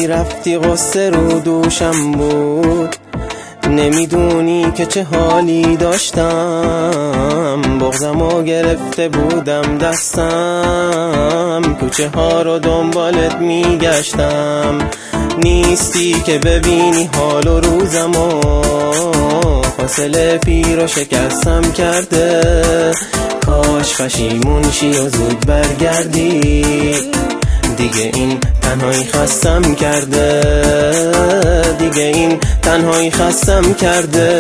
رفتی قصه رو دوشم بود، نمیدونی که چه حالی داشتم. بغضمو گرفته بودم دستم، کوچه ها رو دنبالت میگشتم. نیستی که ببینی حال و روزمو، فاصله پیر و شکستم کرده. کاش پشیمون شی و زود برگردی، دیگه این تنهایی خستم کرده، دیگه این تنهایی خستم کرده.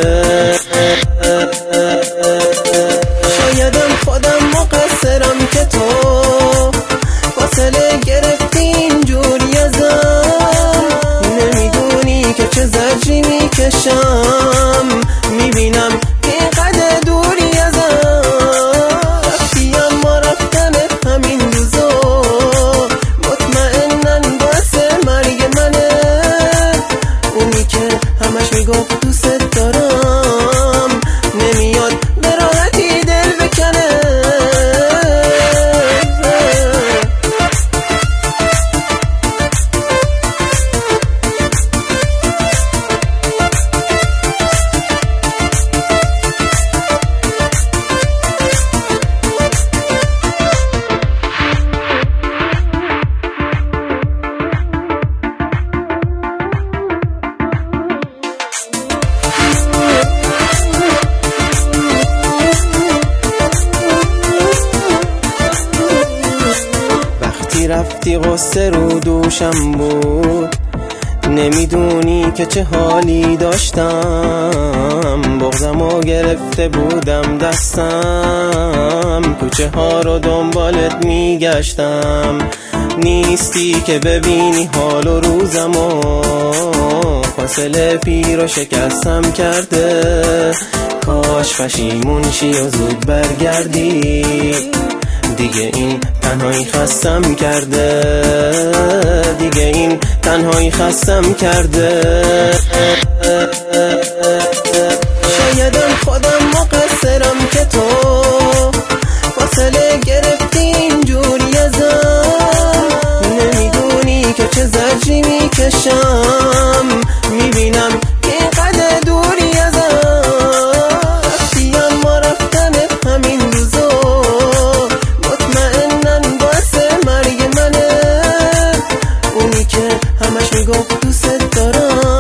شایدم خودم مقصرم که تو فاصله گرفتی اینجوری ازم. نمیدونی که چه زجری میکشم، میبینم اینقدر دوری ازم. رفتی اما رفتنت همین روزا مطمئنن باعث مرگ منه. اونی که همش میگفت دوست دارم، نمیاد به راحتی دل بکنه. رفتی قصه رو دوشم بود، نمیدونی که چه حالی داشتم. بغضمو گرفته بودم دستم، کوچه ها رو دنبالت میگشتم. نیستی که ببینی حال و روزمو، فاصله پیر و شکستم کرده. کاش پشیمون شی و زود برگردی، دیگه این تنهایی خستم کرده، دیگه این تنهایی خستم کرده. شایدم خودم مقصرم که تو فاصله گرفتی اینجوری ازم. نمیدونی که چه زجری میکشم، میبینم اینقدر دوری ازم. رفتی اما رفتنت همین روزا همش میگفت دوست دارم.